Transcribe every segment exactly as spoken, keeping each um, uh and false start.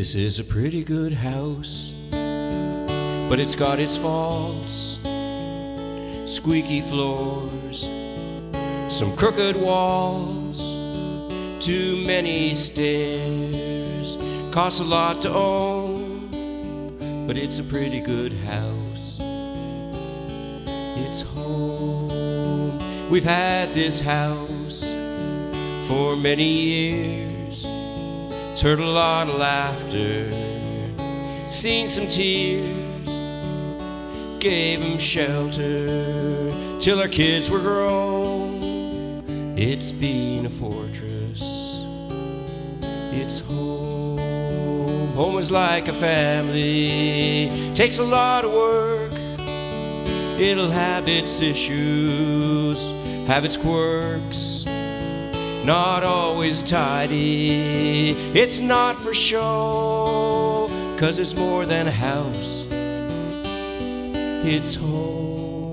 This is a pretty good house, but it's got its faults. Squeaky floors, some crooked walls, too many stairs. Costs a lot to own, but it's a pretty good house. It's home. We've had this house for many years. It's heard a lot of laughter, seen some tears, gave 'em shelter till our kids were grown. It's been a fortress. It's home. Home is like a family, takes a lot of work. It'll have its issues, have its quirks. Not always tidy, it's not for show, 'cause it's more than a house. It's home.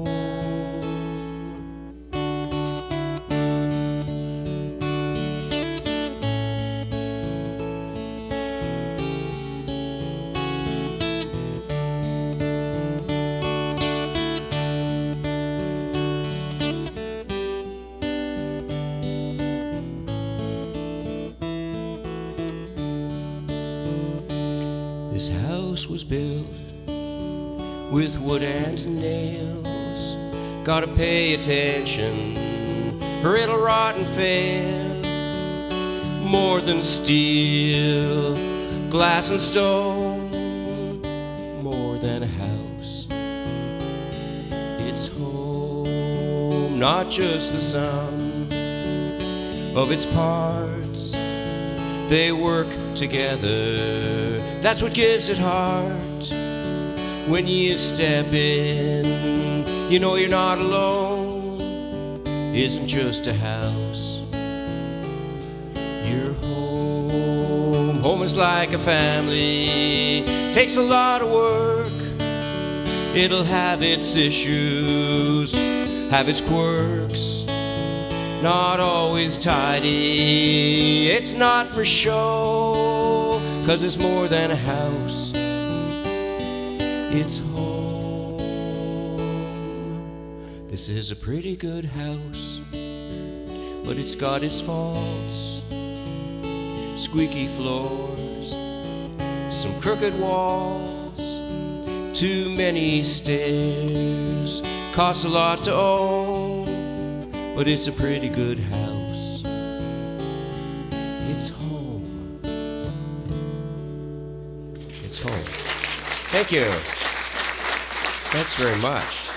This house was built with wood and nails. Gotta pay attention or it'll rot and fail. More than steel, glass and stone, more than a house. It's home, not just the sum of its parts. They work together, that's what gives it heart. When you step in, you know you're not alone. Isn't just a house, you're home. Home is like a family, takes a lot of work. It'll have its issues, have its quirks. Not always tidy, it's not for show, 'cause it's more than a house. It's home. This is a pretty good house, but it's got its faults. Squeaky floors, some crooked walls, too many stairs. Costs a lot to own, but it's a pretty good house. It's home. It's home. Thank you. Thanks very much.